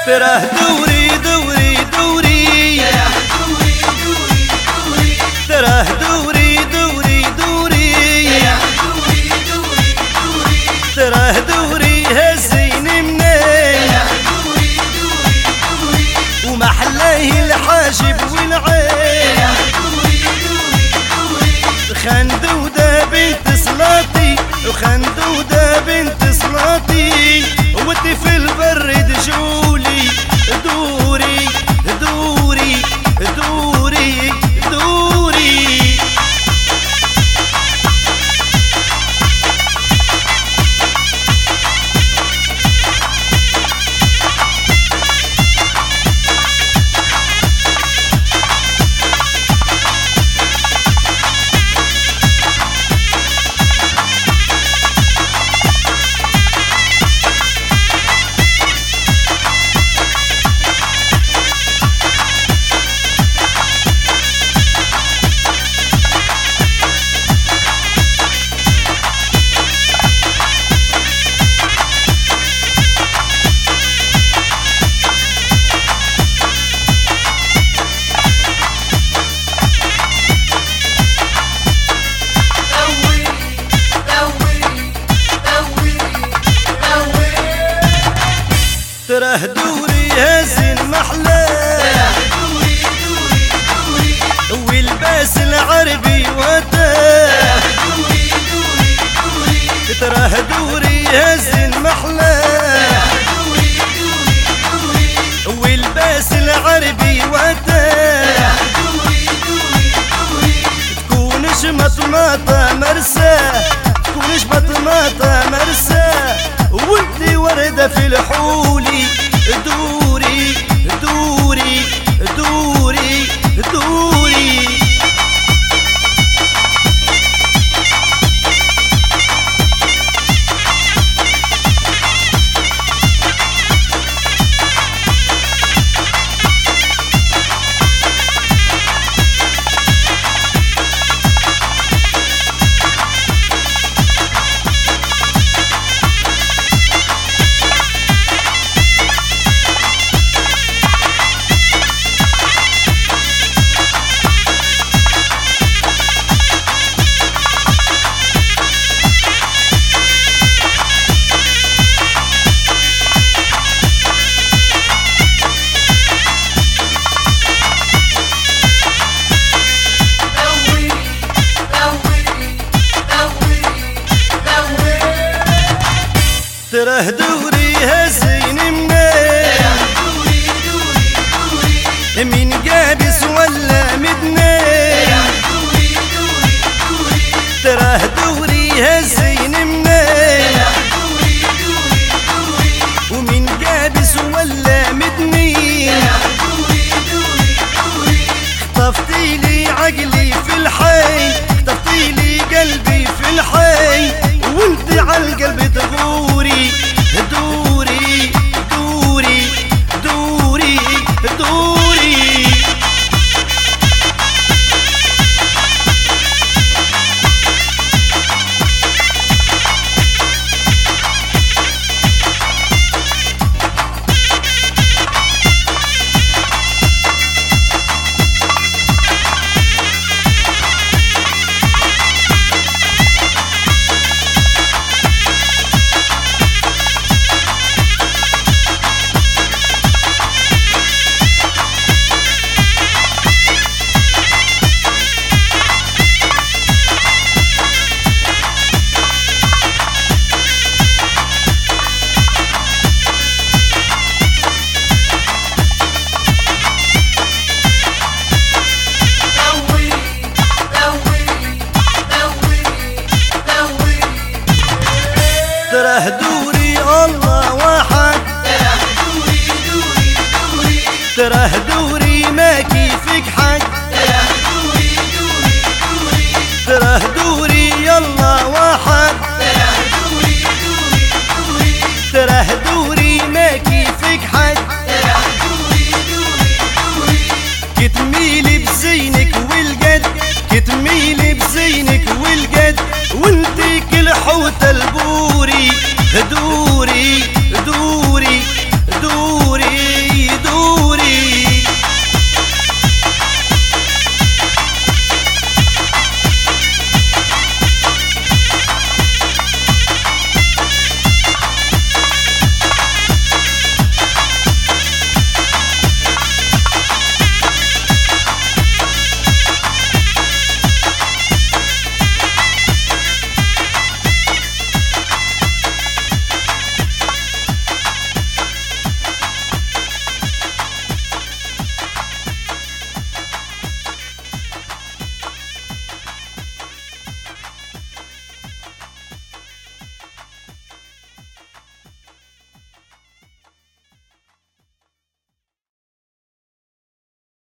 تراه دوري دوري دوري تراه دوري دوري دوري تراه دوري هزيني منين ومحليه الحاجب والعين خندودة بنت صلاتي وخندودة بنت صلاتي ودي في البرد جولي دوري دوري دوري دوري تراه دوري هزين محلاه والباس العربي وتاه تراه دوري هزين محلاه والباس العربي وتاه تكونش مطماطة مرساه تكونش مطماطة مرساه وانتي وردة في الحولي دوري دوري دوري دوري تراه دوري هزيني منين من قابس ولا مدنين تراه دوري هزيني منين ومن قابس ولا مدنين خطفتيلي عقلي في الحي خطفتيلي قلبي في الحي وانتي عالقلب تغوري دوري دوري دوري دوري تراه دوري الله واحد تراه دوري ما كيفك حد